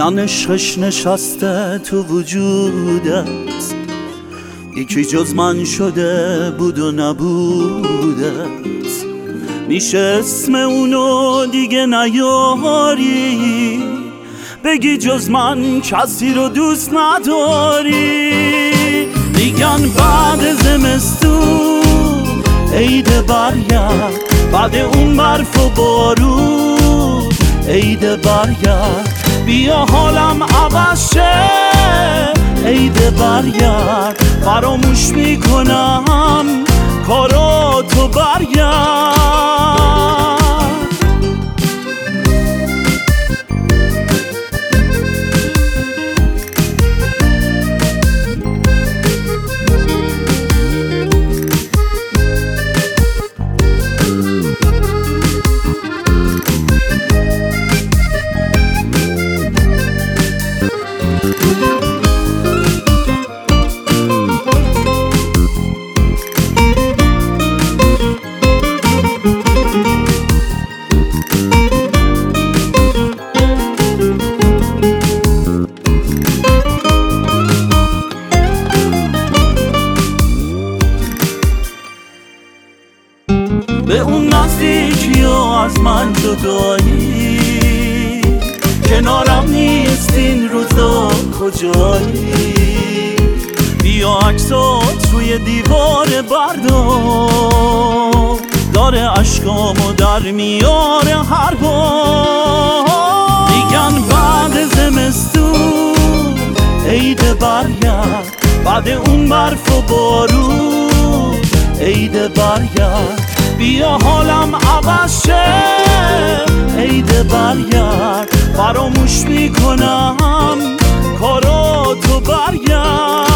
میگن عشقش نشسته تو وجودت، یکی جز من شده بود و نبودت. میشه اسم اونو دیگه نیاری، بگی جز من کسی رو دوست نداری. میگن بعد زمستون عید برگرد، بعد اون برف و بارون عید برگرد. بیا حالم عوض شه عید برگرد، فراموش میکنم کاراتو برگرد. به اون نزدیکی و از من جدایی، کنارم نیست این روزا کجایی. بیا عکسات روی دیوار بردار، داره عشقامو در میاره هر بار. میگن بعد زمستون عید برگرد، بعد اون برف و بارون عید برگرد. بیا حالم عوض شه عید برگرد، فراموش میکنم کاراتو برگرد.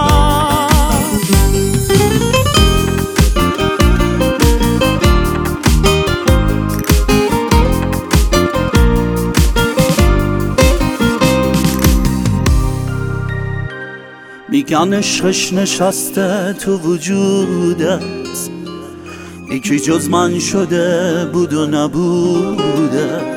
میگن عشقش نشسته تو وجودت، یکی جز من شده بود و نبودت.